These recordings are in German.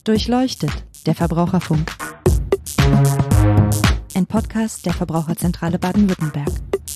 Durchleuchtet, der Verbraucherfunk. Ein Podcast der Verbraucherzentrale Baden-Württemberg.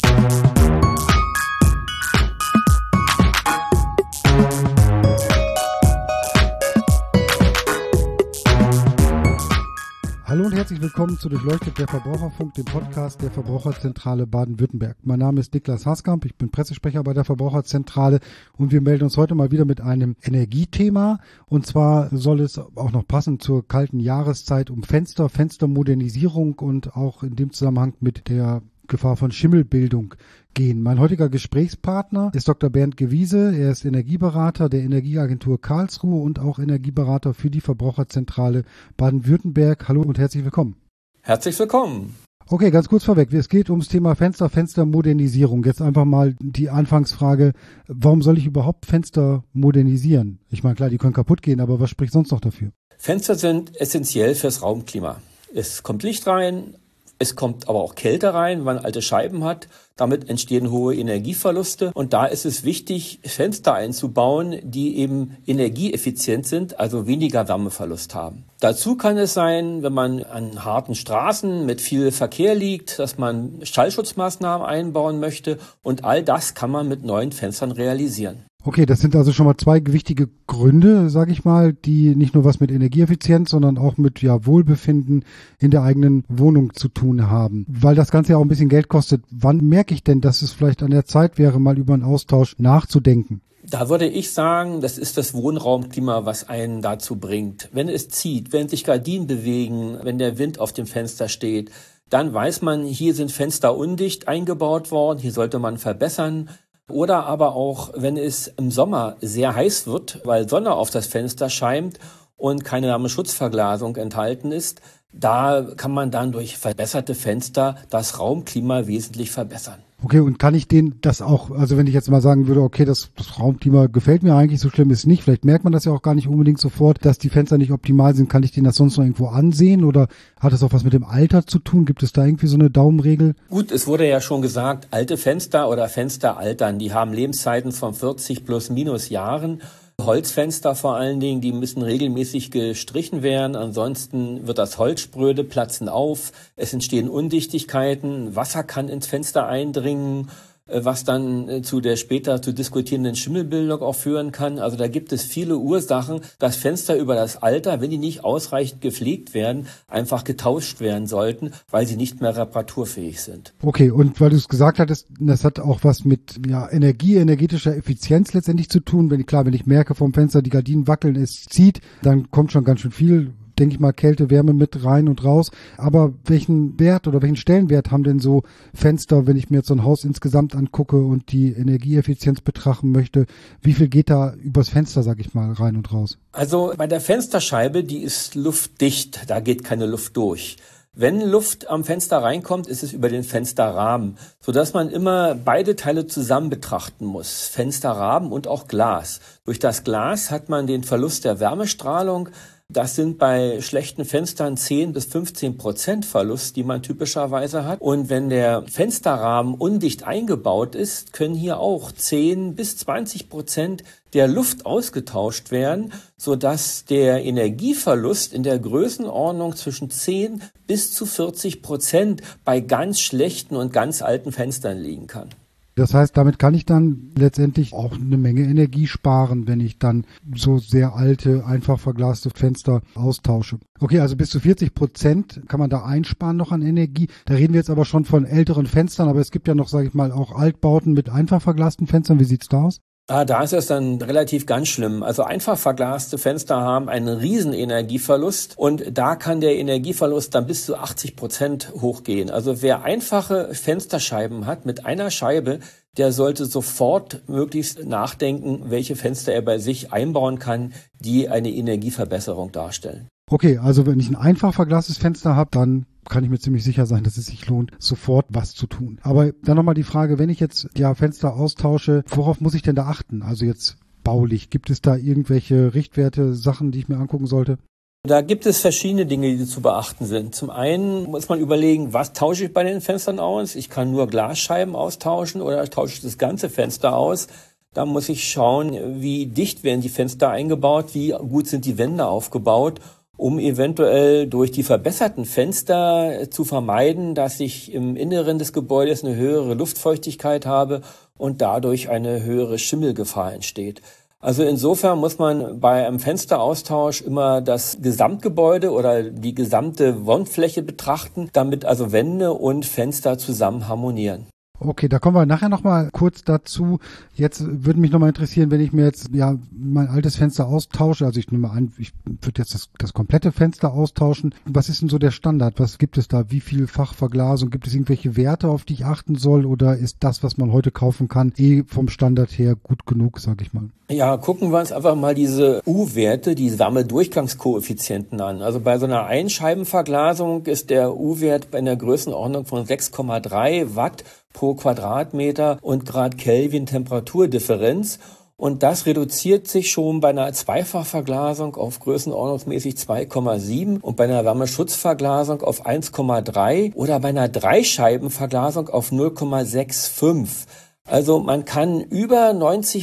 Hallo und herzlich willkommen zu Durchleuchtet, der Verbraucherfunk, dem Podcast der Verbraucherzentrale Baden-Württemberg. Mein Name ist Niklas Haskamp, ich bin Pressesprecher bei der Verbraucherzentrale und wir melden uns heute mal wieder mit einem Energiethema. Und zwar soll es auch noch passen zur kalten Jahreszeit um Fenstermodernisierung und auch in dem Zusammenhang mit der Gefahr von Schimmelbildung gehen. Mein heutiger Gesprächspartner ist Dr. Bernd Gewiese. Er ist Energieberater der Energieagentur Karlsruhe und auch Energieberater für die Verbraucherzentrale Baden-Württemberg. Hallo und herzlich willkommen. Herzlich willkommen. Okay, ganz kurz vorweg. Es geht ums Thema Fenstermodernisierung. Jetzt einfach mal die Anfangsfrage, warum soll ich überhaupt Fenster modernisieren? Ich meine, klar, die können kaputt gehen, aber was spricht sonst noch dafür? Fenster sind essentiell fürs Raumklima. Es kommt Licht rein, es kommt aber auch Kälte rein, wenn man alte Scheiben hat. Damit entstehen hohe Energieverluste. Und da ist es wichtig, Fenster einzubauen, die eben energieeffizient sind, also weniger Wärmeverlust haben. Dazu kann es sein, wenn man an harten Straßen mit viel Verkehr liegt, dass man Schallschutzmaßnahmen einbauen möchte. Und all das kann man mit neuen Fenstern realisieren. Okay, das sind also schon mal zwei gewichtige Gründe, sage ich mal, die nicht nur was mit Energieeffizienz, sondern auch mit Wohlbefinden in der eigenen Wohnung zu tun haben. Weil das Ganze ja auch ein bisschen Geld kostet. Wann merke ich denn, dass es vielleicht an der Zeit wäre, mal über einen Austausch nachzudenken? Da würde ich sagen, das ist das Wohnraumklima, was einen dazu bringt. Wenn es zieht, wenn sich Gardinen bewegen, wenn der Wind auf dem Fenster steht, dann weiß man, hier sind Fenster undicht eingebaut worden, hier sollte man verbessern. Oder aber auch, wenn es im Sommer sehr heiß wird, weil Sonne auf das Fenster scheint und keine Wärmeschutzverglasung enthalten ist, da kann man dann durch verbesserte Fenster das Raumklima wesentlich verbessern. Okay, und kann ich das auch, also wenn ich jetzt mal sagen würde, okay, das Raumklima gefällt mir eigentlich, so schlimm ist es nicht, vielleicht merkt man das ja auch gar nicht unbedingt sofort, dass die Fenster nicht optimal sind, kann ich denen das sonst noch irgendwo ansehen oder hat das auch was mit dem Alter zu tun? Gibt es da irgendwie so eine Daumenregel? Gut, es wurde ja schon gesagt, alte Fenster oder Fenster altern, die haben Lebenszeiten von 40 plus minus Jahren. Holzfenster vor allen Dingen, die müssen regelmäßig gestrichen werden, ansonsten wird das Holz spröde, platzen auf, es entstehen Undichtigkeiten, Wasser kann ins Fenster eindringen, was dann zu der später zu diskutierenden Schimmelbildung auch führen kann. Also da gibt es viele Ursachen, dass Fenster über das Alter, wenn die nicht ausreichend gepflegt werden, einfach getauscht werden sollten, weil sie nicht mehr reparaturfähig sind. Okay, und weil du es gesagt hattest, das hat auch was mit energetischer Effizienz letztendlich zu tun. Wenn ich merke vom Fenster, die Gardinen wackeln, es zieht, dann kommt schon ganz schön viel, denke ich mal, Kälte, Wärme mit rein und raus. Aber welchen Wert oder welchen Stellenwert haben denn so Fenster, wenn ich mir jetzt so ein Haus insgesamt angucke und die Energieeffizienz betrachten möchte? Wie viel geht da übers Fenster, sag ich mal, rein und raus? Also bei der Fensterscheibe, die ist luftdicht, da geht keine Luft durch. Wenn Luft am Fenster reinkommt, ist es über den Fensterrahmen, sodass man immer beide Teile zusammen betrachten muss, Fensterrahmen und auch Glas. Durch das Glas hat man den Verlust der Wärmestrahlung. Das sind bei schlechten Fenstern 10 bis 15% Verlust, die man typischerweise hat. Und wenn der Fensterrahmen undicht eingebaut ist, können hier auch 10 bis 20% der Luft ausgetauscht werden, sodass der Energieverlust in der Größenordnung zwischen 10 bis zu 40% bei ganz schlechten und ganz alten Fenstern liegen kann. Das heißt, damit kann ich dann letztendlich auch eine Menge Energie sparen, wenn ich dann so sehr alte, einfach verglaste Fenster austausche. Okay, also bis zu 40% kann man da einsparen noch an Energie. Da reden wir jetzt aber schon von älteren Fenstern, aber es gibt ja noch, sage ich mal, auch Altbauten mit einfach verglasten Fenstern. Wie sieht's da aus? Da ist es dann relativ ganz schlimm. Also einfach verglaste Fenster haben einen riesen Energieverlust und da kann der Energieverlust dann bis zu 80% hochgehen. Also wer einfache Fensterscheiben hat mit einer Scheibe, der sollte sofort möglichst nachdenken, welche Fenster er bei sich einbauen kann, die eine Energieverbesserung darstellen. Okay, also wenn ich ein einfach verglastes Fenster habe, dann kann ich mir ziemlich sicher sein, dass es sich lohnt, sofort was zu tun. Aber dann nochmal die Frage, wenn ich jetzt Fenster austausche, worauf muss ich denn da achten? Also jetzt baulich, gibt es da irgendwelche Richtwerte, Sachen, die ich mir angucken sollte? Da gibt es verschiedene Dinge, die zu beachten sind. Zum einen muss man überlegen, was tausche ich bei den Fenstern aus? Ich kann nur Glasscheiben austauschen oder tausche ich das ganze Fenster aus? Da muss ich schauen, wie dicht werden die Fenster eingebaut, wie gut sind die Wände aufgebaut um eventuell durch die verbesserten Fenster zu vermeiden, dass ich im Inneren des Gebäudes eine höhere Luftfeuchtigkeit habe und dadurch eine höhere Schimmelgefahr entsteht. Also insofern muss man bei einem Fensteraustausch immer das Gesamtgebäude oder die gesamte Wandfläche betrachten, damit also Wände und Fenster zusammen harmonieren. Okay, da kommen wir nachher nochmal kurz dazu. Jetzt würde mich nochmal interessieren, wenn ich mir jetzt mein altes Fenster austausche, also ich nehme an, ich würde jetzt das komplette Fenster austauschen. Was ist denn so der Standard? Was gibt es da? Wie viel Fachverglasung? Gibt es irgendwelche Werte, auf die ich achten soll? Oder ist das, was man heute kaufen kann, vom Standard her gut genug, sage ich mal? Ja, gucken wir uns einfach mal diese U-Werte, die Wärmedurchgangskoeffizienten an. Also bei so einer Einscheibenverglasung ist der U-Wert bei einer Größenordnung von 6,3 Watt pro Quadratmeter und Grad Kelvin Temperaturdifferenz. Und das reduziert sich schon bei einer Zweifachverglasung auf größenordnungsmäßig 2,7 und bei einer Wärmeschutzverglasung auf 1,3 oder bei einer Dreischeibenverglasung auf 0,65. Also man kann über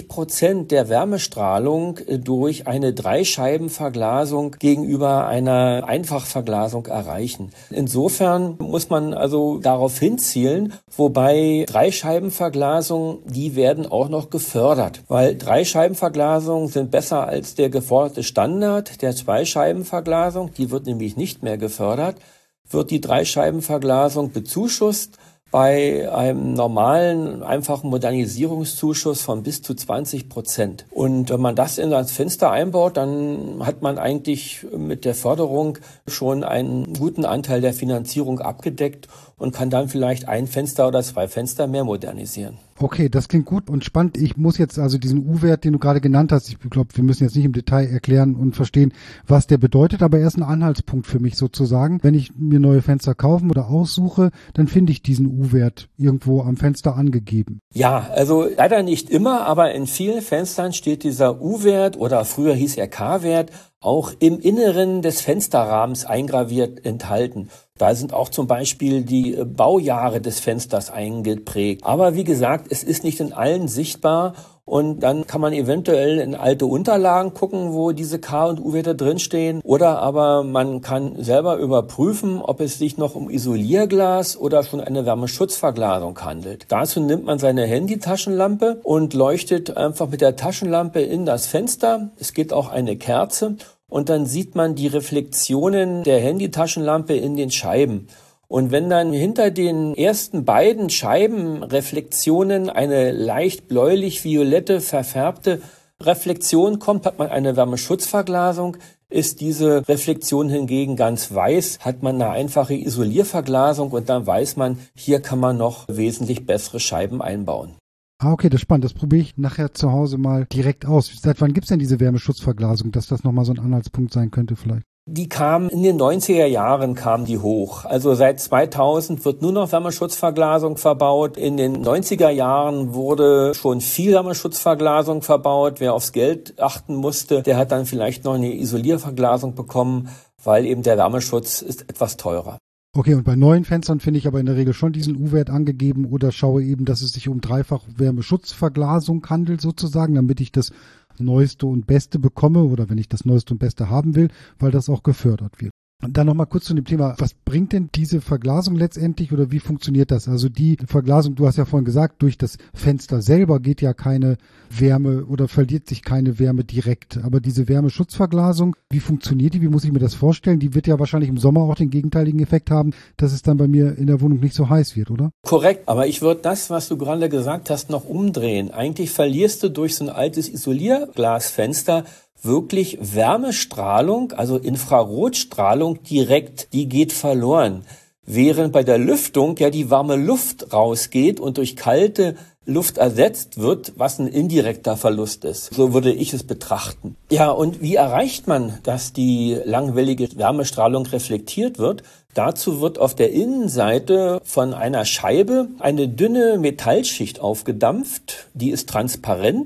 90% der Wärmestrahlung durch eine Dreischeibenverglasung gegenüber einer Einfachverglasung erreichen. Insofern muss man also darauf hinzielen, wobei Dreischeibenverglasungen, die werden auch noch gefördert, weil Dreischeibenverglasungen sind besser als der geforderte Standard der Zweischeibenverglasung, die wird nämlich nicht mehr gefördert, wird die Dreischeibenverglasung bezuschusst. Bei einem normalen, einfachen Modernisierungszuschuss von bis zu 20%. Und wenn man das in das Fenster einbaut, dann hat man eigentlich mit der Förderung schon einen guten Anteil der Finanzierung abgedeckt und kann dann vielleicht ein Fenster oder zwei Fenster mehr modernisieren. Okay, das klingt gut und spannend. Ich muss jetzt also diesen U-Wert, den du gerade genannt hast, ich glaube, wir müssen jetzt nicht im Detail erklären und verstehen, was der bedeutet, aber er ist ein Anhaltspunkt für mich sozusagen. Wenn ich mir neue Fenster kaufen oder aussuche, dann finde ich diesen U-Wert irgendwo am Fenster angegeben. Ja, also leider nicht immer, aber in vielen Fenstern steht dieser U-Wert oder früher hieß er K-Wert auch im Inneren des Fensterrahmens eingraviert enthalten. Da sind auch zum Beispiel die Baujahre des Fensters eingeprägt. Aber wie gesagt, es ist nicht in allen sichtbar und dann kann man eventuell in alte Unterlagen gucken, wo diese K- und U-Werte drinstehen. Oder aber man kann selber überprüfen, ob es sich noch um Isolierglas oder schon eine Wärmeschutzverglasung handelt. Dazu nimmt man seine Handytaschenlampe und leuchtet einfach mit der Taschenlampe in das Fenster. Es geht auch eine Kerze. Und dann sieht man die Reflexionen der Handytaschenlampe in den Scheiben. Und wenn dann hinter den ersten beiden Scheibenreflexionen eine leicht bläulich-violette verfärbte Reflexion kommt, hat man eine Wärmeschutzverglasung. Ist diese Reflexion hingegen ganz weiß, hat man eine einfache Isolierverglasung und dann weiß man, hier kann man noch wesentlich bessere Scheiben einbauen. Okay, das ist spannend. Das probiere ich nachher zu Hause mal direkt aus. Seit wann gibt's denn diese Wärmeschutzverglasung, dass das nochmal so ein Anhaltspunkt sein könnte vielleicht? Die kam in den 90er Jahren kamen die hoch. Also seit 2000 wird nur noch Wärmeschutzverglasung verbaut. In den 90er Jahren wurde schon viel Wärmeschutzverglasung verbaut. Wer aufs Geld achten musste, der hat dann vielleicht noch eine Isolierverglasung bekommen, weil eben der Wärmeschutz ist etwas teurer. Okay, und bei neuen Fenstern finde ich aber in der Regel schon diesen U-Wert angegeben oder schaue eben, dass es sich um Dreifach-Wärmeschutzverglasung handelt sozusagen, damit ich das Neueste und Beste bekomme oder wenn ich das Neueste und Beste haben will, weil das auch gefördert wird. Und dann nochmal kurz zu dem Thema, was bringt denn diese Verglasung letztendlich oder wie funktioniert das? Also die Verglasung, du hast ja vorhin gesagt, durch das Fenster selber geht ja keine Wärme oder verliert sich keine Wärme direkt. Aber diese Wärmeschutzverglasung, wie funktioniert die? Wie muss ich mir das vorstellen? Die wird ja wahrscheinlich im Sommer auch den gegenteiligen Effekt haben, dass es dann bei mir in der Wohnung nicht so heiß wird, oder? Korrekt, aber ich würde das, was du gerade gesagt hast, noch umdrehen. Eigentlich verlierst du durch so ein altes Isolierglasfenster wirklich Wärmestrahlung, also Infrarotstrahlung direkt, die geht verloren. Während bei der Lüftung ja die warme Luft rausgeht und durch kalte Luft ersetzt wird, was ein indirekter Verlust ist. So würde ich es betrachten. Ja, und wie erreicht man, dass die langwellige Wärmestrahlung reflektiert wird? Dazu wird auf der Innenseite von einer Scheibe eine dünne Metallschicht aufgedampft, die ist transparent.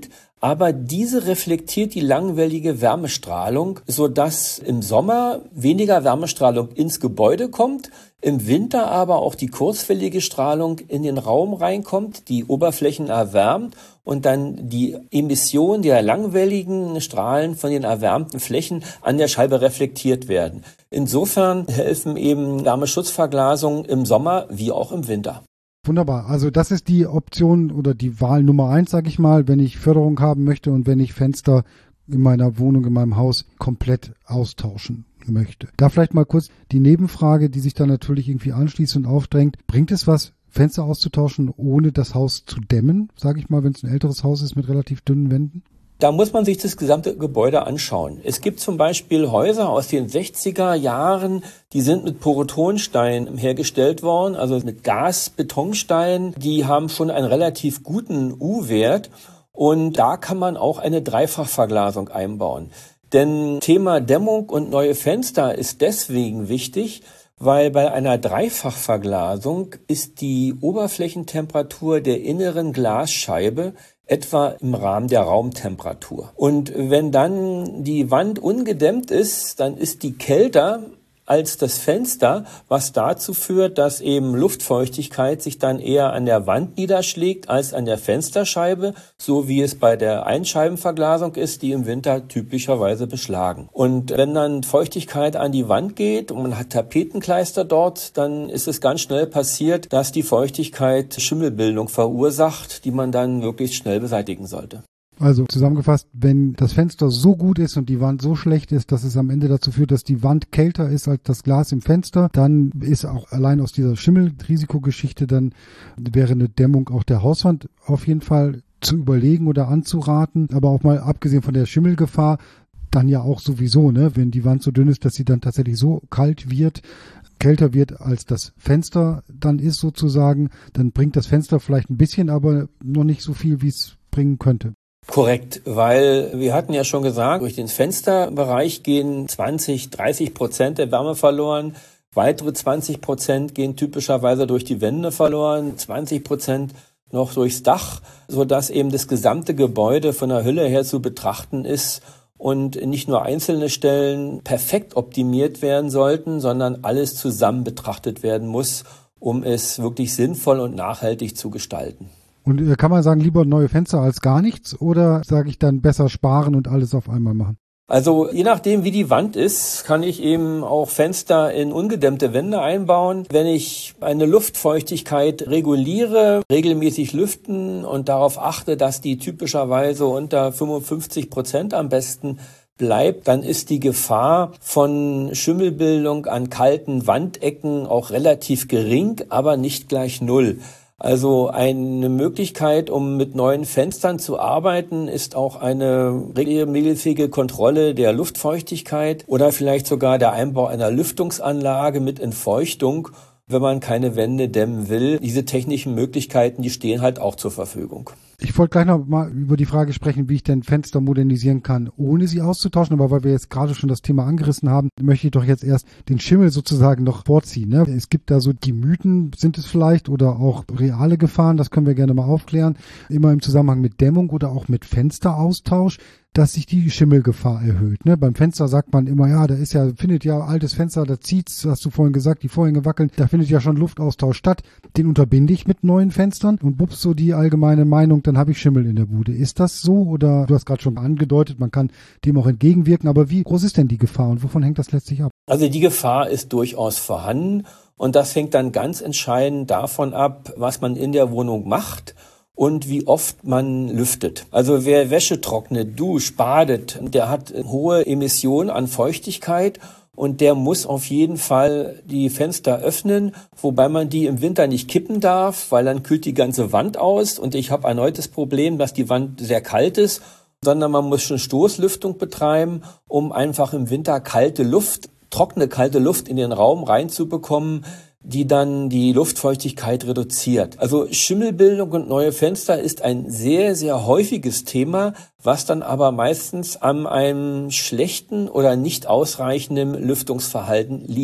aber diese reflektiert die langwellige Wärmestrahlung, sodass im Sommer weniger Wärmestrahlung ins Gebäude kommt, im Winter aber auch die kurzwellige Strahlung in den Raum reinkommt, die Oberflächen erwärmt und dann die Emission der langwelligen Strahlen von den erwärmten Flächen an der Scheibe reflektiert werden. Insofern helfen eben Wärmeschutzverglasungen im Sommer wie auch im Winter. Wunderbar. Also das ist die Option oder die Wahl Nummer 1, sage ich mal, wenn ich Förderung haben möchte und wenn ich Fenster in meiner Wohnung, in meinem Haus komplett austauschen möchte. Da vielleicht mal kurz die Nebenfrage, die sich dann natürlich irgendwie anschließt und aufdrängt. Bringt es was, Fenster auszutauschen, ohne das Haus zu dämmen, sage ich mal, wenn es ein älteres Haus ist mit relativ dünnen Wänden? Da muss man sich das gesamte Gebäude anschauen. Es gibt zum Beispiel Häuser aus den 60er Jahren, die sind mit Porotonstein hergestellt worden, also mit Gasbetonstein. Die haben schon einen relativ guten U-Wert und da kann man auch eine Dreifachverglasung einbauen. Denn Thema Dämmung und neue Fenster ist deswegen wichtig, weil bei einer Dreifachverglasung ist die Oberflächentemperatur der inneren Glasscheibe etwa im Rahmen der Raumtemperatur. Und wenn dann die Wand ungedämmt ist, dann ist die kälter als das Fenster, was dazu führt, dass eben Luftfeuchtigkeit sich dann eher an der Wand niederschlägt als an der Fensterscheibe, so wie es bei der Einscheibenverglasung ist, die im Winter typischerweise beschlagen. Und wenn dann Feuchtigkeit an die Wand geht und man hat Tapetenkleister dort, dann ist es ganz schnell passiert, dass die Feuchtigkeit Schimmelbildung verursacht, die man dann möglichst schnell beseitigen sollte. Also zusammengefasst, wenn das Fenster so gut ist und die Wand so schlecht ist, dass es am Ende dazu führt, dass die Wand kälter ist als das Glas im Fenster, dann ist auch allein aus dieser Schimmelrisikogeschichte, dann wäre eine Dämmung auch der Hauswand auf jeden Fall zu überlegen oder anzuraten. Aber auch mal abgesehen von der Schimmelgefahr, dann ja auch sowieso, ne, wenn die Wand so dünn ist, dass sie dann tatsächlich so kälter wird, als das Fenster dann ist sozusagen, dann bringt das Fenster vielleicht ein bisschen, aber noch nicht so viel, wie es bringen könnte. Korrekt, weil wir hatten ja schon gesagt, durch den Fensterbereich gehen 20-30% der Wärme verloren. Weitere 20% gehen typischerweise durch die Wände verloren, 20% noch durchs Dach, sodass eben das gesamte Gebäude von der Hülle her zu betrachten ist und nicht nur einzelne Stellen perfekt optimiert werden sollten, sondern alles zusammen betrachtet werden muss, um es wirklich sinnvoll und nachhaltig zu gestalten. Und kann man sagen, lieber neue Fenster als gar nichts oder sage ich dann besser sparen und alles auf einmal machen? Also je nachdem, wie die Wand ist, kann ich eben auch Fenster in ungedämmte Wände einbauen. Wenn ich eine Luftfeuchtigkeit reguliere, regelmäßig lüften und darauf achte, dass die typischerweise unter 55% am besten bleibt, dann ist die Gefahr von Schimmelbildung an kalten Wandecken auch relativ gering, aber nicht gleich null. Also eine Möglichkeit, um mit neuen Fenstern zu arbeiten, ist auch eine regelmäßige Kontrolle der Luftfeuchtigkeit oder vielleicht sogar der Einbau einer Lüftungsanlage mit Entfeuchtung, wenn man keine Wände dämmen will. Diese technischen Möglichkeiten, die stehen halt auch zur Verfügung. Ich wollte gleich noch mal über die Frage sprechen, wie ich denn Fenster modernisieren kann, ohne sie auszutauschen. Aber weil wir jetzt gerade schon das Thema angerissen haben, möchte ich doch jetzt erst den Schimmel sozusagen noch vorziehen. Ne? Es gibt da so die Mythen, sind es vielleicht, oder auch reale Gefahren, das können wir gerne mal aufklären. Immer im Zusammenhang mit Dämmung oder auch mit Fensteraustausch, dass sich die Schimmelgefahr erhöht. Ne? Beim Fenster sagt man immer, ja, findet ja altes Fenster, da zieht's, hast du vorhin gesagt, die Vorhänge wackeln, da findet ja schon Luftaustausch statt. Den unterbinde ich mit neuen Fenstern und bups, so die allgemeine Meinung, dann habe ich Schimmel in der Bude. Ist das so? Oder du hast gerade schon angedeutet, man kann dem auch entgegenwirken, aber wie groß ist denn die Gefahr und wovon hängt das letztlich ab? Also die Gefahr ist durchaus vorhanden und das hängt dann ganz entscheidend davon ab, was man in der Wohnung macht und wie oft man lüftet. Also wer Wäsche trocknet, duscht, badet, der hat hohe Emissionen an Feuchtigkeit und der muss auf jeden Fall die Fenster öffnen, wobei man die im Winter nicht kippen darf, weil dann kühlt die ganze Wand aus und ich habe erneut das Problem, dass die Wand sehr kalt ist, sondern man muss schon Stoßlüftung betreiben, um einfach im Winter trockene kalte Luft in den Raum reinzubekommen, die dann die Luftfeuchtigkeit reduziert. Also Schimmelbildung und neue Fenster ist ein sehr, sehr häufiges Thema, was dann aber meistens an einem schlechten oder nicht ausreichenden Lüftungsverhalten liegt.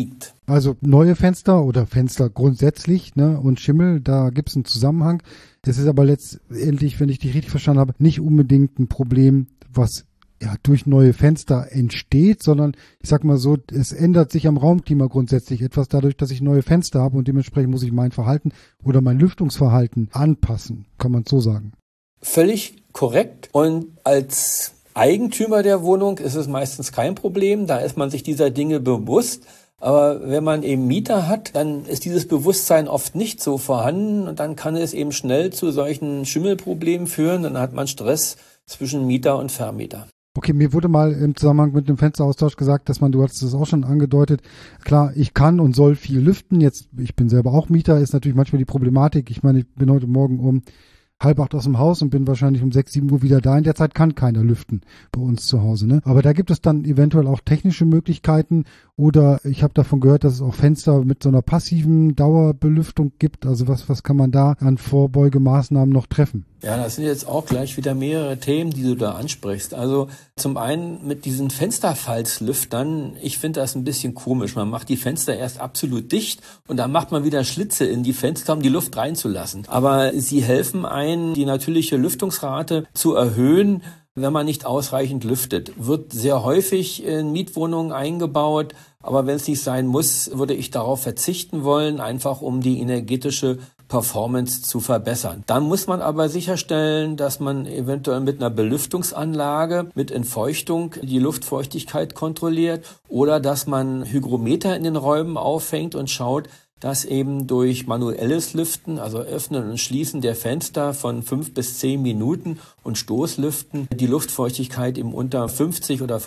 Also neue Fenster oder Fenster grundsätzlich, ne, und Schimmel, da gibt's einen Zusammenhang. Es ist aber letztendlich, wenn ich dich richtig verstanden habe, nicht unbedingt ein Problem, was ja durch neue Fenster entsteht, sondern ich sag mal so, es ändert sich am Raumklima grundsätzlich etwas dadurch, dass ich neue Fenster habe und dementsprechend muss ich mein Verhalten oder mein Lüftungsverhalten anpassen, kann man so sagen. Völlig korrekt. Und als Eigentümer der Wohnung ist es meistens kein Problem, da ist man sich dieser Dinge bewusst. Aber wenn man eben Mieter hat, dann ist dieses Bewusstsein oft nicht so vorhanden und dann kann es eben schnell zu solchen Schimmelproblemen führen. Dann hat man Stress zwischen Mieter und Vermieter. Okay, mir wurde mal im Zusammenhang mit dem Fensteraustausch gesagt, dass du hattest das auch schon angedeutet, klar, ich kann und soll viel lüften. Jetzt, ich bin selber auch Mieter, ist natürlich manchmal die Problematik. Ich meine, ich bin heute Morgen um 7:30 aus dem Haus und bin wahrscheinlich um 6, 7 Uhr wieder da. In der Zeit kann keiner lüften bei uns zu Hause, ne? Aber da gibt es dann eventuell auch technische Möglichkeiten oder ich habe davon gehört, dass es auch Fenster mit so einer passiven Dauerbelüftung gibt. Also was kann man da an Vorbeugemaßnahmen noch treffen? Ja, das sind jetzt auch gleich wieder mehrere Themen, die du da ansprichst. Also zum einen mit diesen Fensterfalzlüftern, ich finde das ein bisschen komisch. Man macht die Fenster erst absolut dicht und dann macht man wieder Schlitze in die Fenster, um die Luft reinzulassen. Aber sie helfen ein, die natürliche Lüftungsrate zu erhöhen, wenn man nicht ausreichend lüftet. Wird sehr häufig in Mietwohnungen eingebaut, aber wenn es nicht sein muss, würde ich darauf verzichten wollen, einfach um die energetische Performance zu verbessern. Dann muss man aber sicherstellen, dass man eventuell mit einer Belüftungsanlage mit Entfeuchtung die Luftfeuchtigkeit kontrolliert oder dass man Hygrometer in den Räumen aufhängt und schaut, dass eben durch manuelles Lüften, also Öffnen und Schließen der Fenster von 5 bis 10 Minuten und Stoßlüften die Luftfeuchtigkeit eben unter 50 oder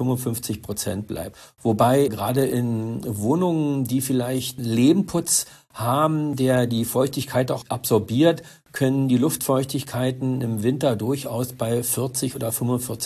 55% bleibt. Wobei gerade in Wohnungen, die vielleicht Lehmputz haben, der die Feuchtigkeit auch absorbiert, können die Luftfeuchtigkeiten im Winter durchaus bei 40 oder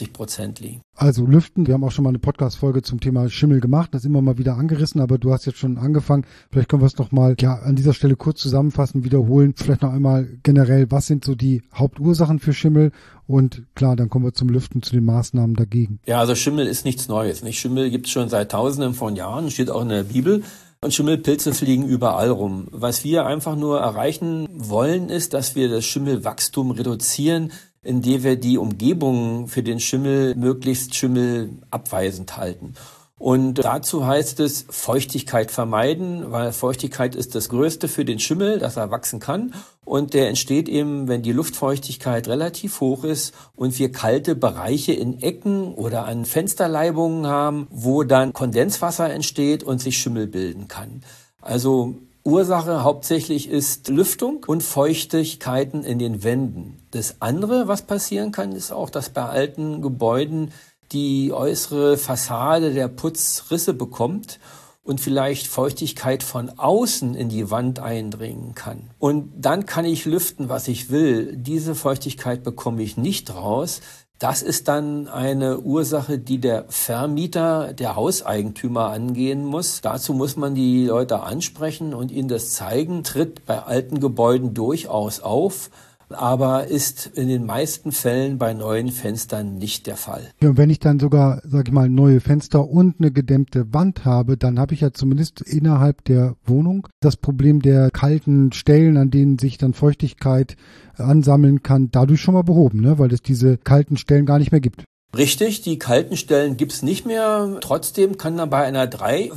45% liegen. Also lüften, wir haben auch schon mal eine Podcast-Folge zum Thema Schimmel gemacht, das ist immer mal wieder angerissen, aber du hast jetzt schon angefangen, vielleicht können wir es noch mal an dieser Stelle kurz zusammenfassen, wiederholen, vielleicht noch einmal generell, was sind so die Hauptursachen für Schimmel und klar, dann kommen wir zum Lüften, zu den Maßnahmen dagegen. Ja, also Schimmel ist nichts Neues, nicht? Schimmel gibt es schon seit Tausenden von Jahren, steht auch in der Bibel. Und Schimmelpilze fliegen überall rum. Was wir einfach nur erreichen wollen, ist, dass wir das Schimmelwachstum reduzieren, indem wir die Umgebung für den Schimmel möglichst schimmelabweisend halten. Und dazu heißt es Feuchtigkeit vermeiden, weil Feuchtigkeit ist das Größte für den Schimmel, dass er wachsen kann. Und der entsteht eben, wenn die Luftfeuchtigkeit relativ hoch ist und wir kalte Bereiche in Ecken oder an Fensterleibungen haben, wo dann Kondenswasser entsteht und sich Schimmel bilden kann. Also Ursache hauptsächlich ist Lüftung und Feuchtigkeiten in den Wänden. Das andere, was passieren kann, ist auch, dass bei alten Gebäuden die äußere Fassade der Putz Risse bekommt und vielleicht Feuchtigkeit von außen in die Wand eindringen kann. Und dann kann ich lüften, was ich will. Diese Feuchtigkeit bekomme ich nicht raus. Das ist dann eine Ursache, die der Vermieter, der Hauseigentümer angehen muss. Dazu muss man die Leute ansprechen und ihnen das zeigen. Tritt bei alten Gebäuden durchaus auf, aber ist in den meisten Fällen bei neuen Fenstern nicht der Fall. Ja, und wenn ich dann sogar, sag ich mal, neue Fenster und eine gedämmte Wand habe, dann habe ich ja zumindest innerhalb der Wohnung das Problem der kalten Stellen, an denen sich dann Feuchtigkeit ansammeln kann, dadurch schon mal behoben, ne? Weil es diese kalten Stellen gar nicht mehr gibt. Richtig, die kalten Stellen gibt's nicht mehr. Trotzdem kann dann bei einer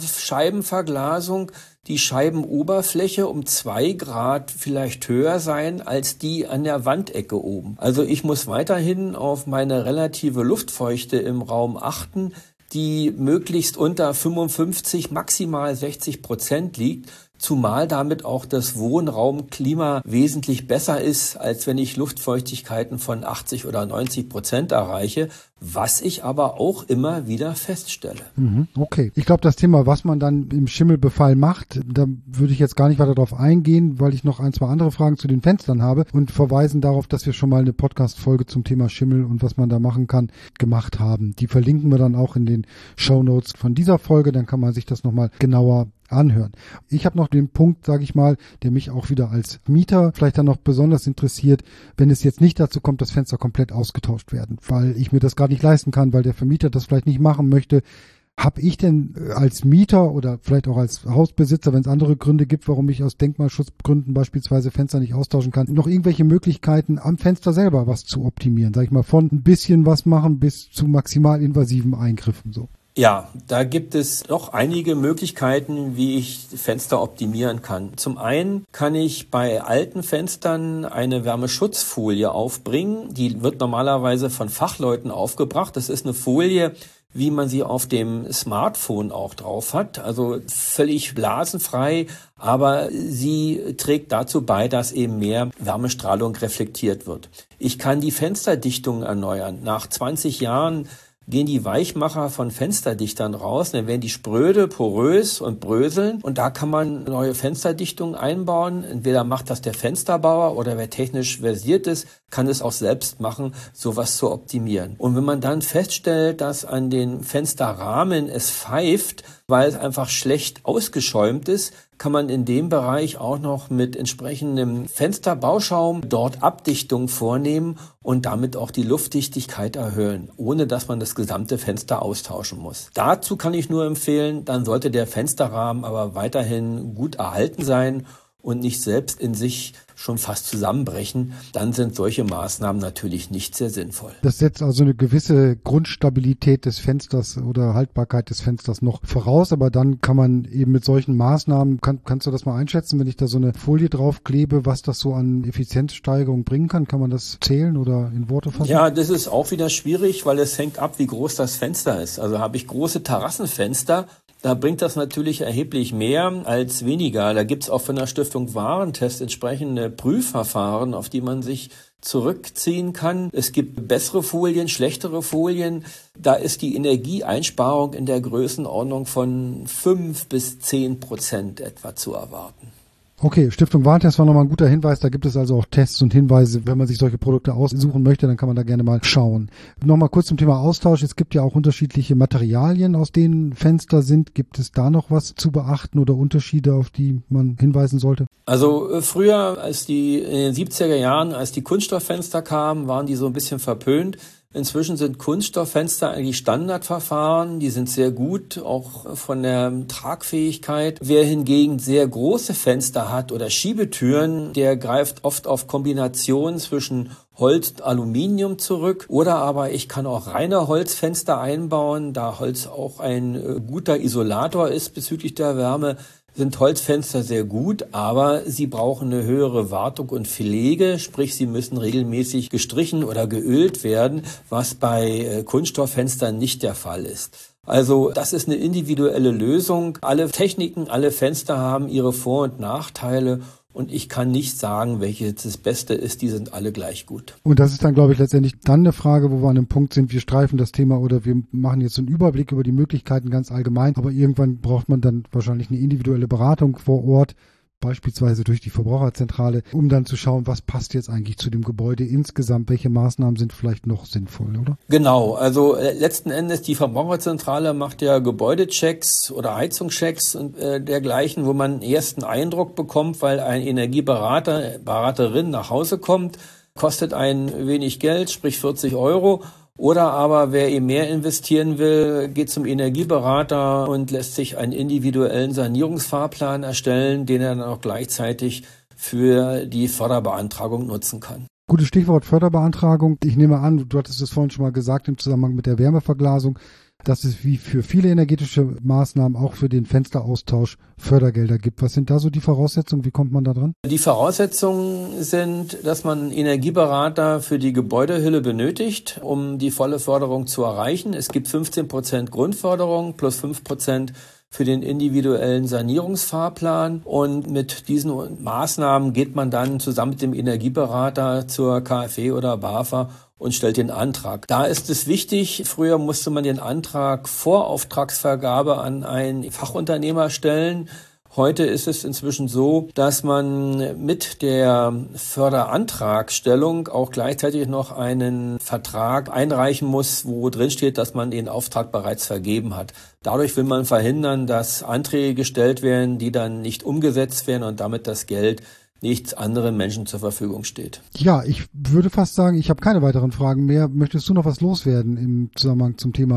3-Scheibenverglasung die Scheibenoberfläche um 2 Grad vielleicht höher sein als die an der Wandecke oben. Also ich muss weiterhin auf meine relative Luftfeuchte im Raum achten, die möglichst unter 55, maximal 60% liegt, zumal damit auch das Wohnraumklima wesentlich besser ist, als wenn ich Luftfeuchtigkeiten von 80 oder 90% erreiche, was ich aber auch immer wieder feststelle. Okay. Ich glaube, das Thema, was man dann im Schimmelbefall macht, da würde ich jetzt gar nicht weiter drauf eingehen, weil ich noch 1, 2 andere Fragen zu den Fenstern habe und verweisen darauf, dass wir schon mal eine Podcast-Folge zum Thema Schimmel und was man da machen kann, gemacht haben. Die verlinken wir dann auch in den Shownotes von dieser Folge, dann kann man sich das nochmal genauer anhören. Ich habe noch den Punkt, sage ich mal, der mich auch wieder als Mieter vielleicht dann noch besonders interessiert, wenn es jetzt nicht dazu kommt, dass Fenster komplett ausgetauscht werden, weil ich mir das gerade nicht leisten kann, weil der Vermieter das vielleicht nicht machen möchte. Habe ich denn als Mieter oder vielleicht auch als Hausbesitzer, wenn es andere Gründe gibt, warum ich aus Denkmalschutzgründen beispielsweise Fenster nicht austauschen kann, noch irgendwelche Möglichkeiten am Fenster selber was zu optimieren? Sag ich mal, von ein bisschen was machen bis zu maximal invasiven Eingriffen so. Ja, da gibt es doch einige Möglichkeiten, wie ich Fenster optimieren kann. Zum einen kann ich bei alten Fenstern eine Wärmeschutzfolie aufbringen. Die wird normalerweise von Fachleuten aufgebracht. Das ist eine Folie, wie man sie auf dem Smartphone auch drauf hat. Also völlig blasenfrei, aber sie trägt dazu bei, dass eben mehr Wärmestrahlung reflektiert wird. Ich kann die Fensterdichtung erneuern. Nach 20 Jahren gehen die Weichmacher von Fensterdichtern raus, dann werden die spröde, porös und bröseln und da kann man neue Fensterdichtungen einbauen. Entweder macht das der Fensterbauer oder wer technisch versiert ist, kann es auch selbst machen, sowas zu optimieren. Und wenn man dann feststellt, dass an den Fensterrahmen es pfeift, weil es einfach schlecht ausgeschäumt ist, kann man in dem Bereich auch noch mit entsprechendem Fensterbauschaum dort Abdichtung vornehmen und damit auch die Luftdichtigkeit erhöhen, ohne dass man das gesamte Fenster austauschen muss. Dazu kann ich nur empfehlen, dann sollte der Fensterrahmen aber weiterhin gut erhalten sein und nicht selbst in sich schon fast zusammenbrechen, dann sind solche Maßnahmen natürlich nicht sehr sinnvoll. Das setzt also eine gewisse Grundstabilität des Fensters oder Haltbarkeit des Fensters noch voraus, aber dann kann man eben mit solchen Maßnahmen, kannst du das mal einschätzen, wenn ich da so eine Folie drauf klebe, was das so an Effizienzsteigerung bringen kann? Kann man das zählen oder in Worte fassen? Ja, das ist auch wieder schwierig, weil es hängt ab, wie groß das Fenster ist. Also habe ich große Terrassenfenster, da bringt das natürlich erheblich mehr als weniger. Da gibt's auch von der Stiftung Warentest entsprechende Prüfverfahren, auf die man sich zurückziehen kann. Es gibt bessere Folien, schlechtere Folien. Da ist die Energieeinsparung in der Größenordnung von 5-10% etwa zu erwarten. Okay, Stiftung Warentest war nochmal ein guter Hinweis. Da gibt es also auch Tests und Hinweise. Wenn man sich solche Produkte aussuchen möchte, dann kann man da gerne mal schauen. Nochmal kurz zum Thema Austausch. Es gibt ja auch unterschiedliche Materialien, aus denen Fenster sind. Gibt es da noch was zu beachten oder Unterschiede, auf die man hinweisen sollte? Also früher, in den 70er Jahren, als die Kunststofffenster kamen, waren die so ein bisschen verpönt. Inzwischen sind Kunststofffenster eigentlich Standardverfahren, die sind sehr gut, auch von der Tragfähigkeit. Wer hingegen sehr große Fenster hat oder Schiebetüren, der greift oft auf Kombinationen zwischen Holz und Aluminium zurück. Oder aber ich kann auch reine Holzfenster einbauen, da Holz auch ein guter Isolator ist bezüglich der Wärme. Sind Holzfenster sehr gut, aber sie brauchen eine höhere Wartung und Pflege, sprich sie müssen regelmäßig gestrichen oder geölt werden, was bei Kunststofffenstern nicht der Fall ist. Also das ist eine individuelle Lösung. Alle Techniken, alle Fenster haben ihre Vor- und Nachteile. Und ich kann nicht sagen, welches das Beste ist, die sind alle gleich gut. Und das ist dann, glaube ich, letztendlich dann eine Frage, wo wir an einem Punkt sind, wir streifen das Thema oder wir machen jetzt einen Überblick über die Möglichkeiten ganz allgemein, aber irgendwann braucht man dann wahrscheinlich eine individuelle Beratung vor Ort, beispielsweise durch die Verbraucherzentrale, um dann zu schauen, was passt jetzt eigentlich zu dem Gebäude insgesamt, welche Maßnahmen sind vielleicht noch sinnvoll, oder? Genau, also letzten Endes die Verbraucherzentrale macht ja Gebäudechecks oder Heizungschecks und dergleichen, wo man einen ersten Eindruck bekommt, weil ein Energieberater, Beraterin nach Hause kommt, kostet ein wenig Geld, sprich 40 €. Oder aber wer eben mehr investieren will, geht zum Energieberater und lässt sich einen individuellen Sanierungsfahrplan erstellen, den er dann auch gleichzeitig für die Förderbeantragung nutzen kann. Gutes Stichwort Förderbeantragung. Ich nehme an, du hattest es vorhin schon mal gesagt im Zusammenhang mit der Wärmeverglasung, dass es wie für viele energetische Maßnahmen auch für den Fensteraustausch Fördergelder gibt. Was sind da so die Voraussetzungen? Wie kommt man da dran? Die Voraussetzungen sind, dass man einen Energieberater für die Gebäudehülle benötigt, um die volle Förderung zu erreichen. Es gibt 15% Grundförderung plus 5% für den individuellen Sanierungsfahrplan. Und mit diesen Maßnahmen geht man dann zusammen mit dem Energieberater zur KfW oder BAFA und stellt den Antrag. Da ist es wichtig, früher musste man den Antrag vor Auftragsvergabe an einen Fachunternehmer stellen. Heute ist es inzwischen so, dass man mit der Förderantragstellung auch gleichzeitig noch einen Vertrag einreichen muss, wo drin steht, dass man den Auftrag bereits vergeben hat. Dadurch will man verhindern, dass Anträge gestellt werden, die dann nicht umgesetzt werden und damit das Geld nichts anderen Menschen zur Verfügung steht. Ja, ich würde fast sagen, ich habe keine weiteren Fragen mehr. Möchtest du noch was loswerden im Zusammenhang zum Thema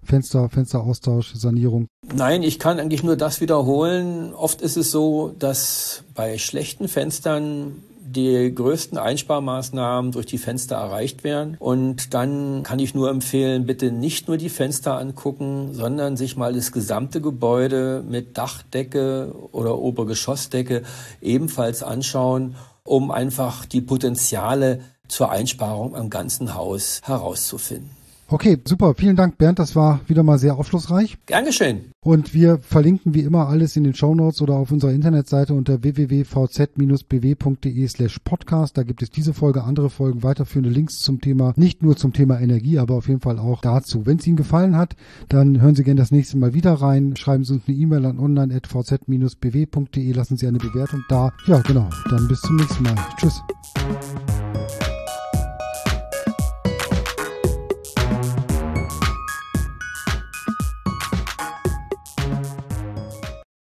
Fensteraustausch, Sanierung? Nein, ich kann eigentlich nur das wiederholen. Oft ist es so, dass bei schlechten Fenstern die größten Einsparmaßnahmen durch die Fenster erreicht werden. Und dann kann ich nur empfehlen, bitte nicht nur die Fenster angucken, sondern sich mal das gesamte Gebäude mit Dachdecke oder Obergeschossdecke ebenfalls anschauen, um einfach die Potenziale zur Einsparung am ganzen Haus herauszufinden. Okay, super. Vielen Dank, Bernd. Das war wieder mal sehr aufschlussreich. Gern geschehen. Und wir verlinken wie immer alles in den Shownotes oder auf unserer Internetseite unter www.vz-bw.de/podcast. Da gibt es diese Folge, andere Folgen, weiterführende Links zum Thema, nicht nur zum Thema Energie, aber auf jeden Fall auch dazu. Wenn es Ihnen gefallen hat, dann hören Sie gerne das nächste Mal wieder rein. Schreiben Sie uns eine E-Mail an online@vz-bw.de. Lassen Sie eine Bewertung da. Ja, genau. Dann bis zum nächsten Mal. Tschüss.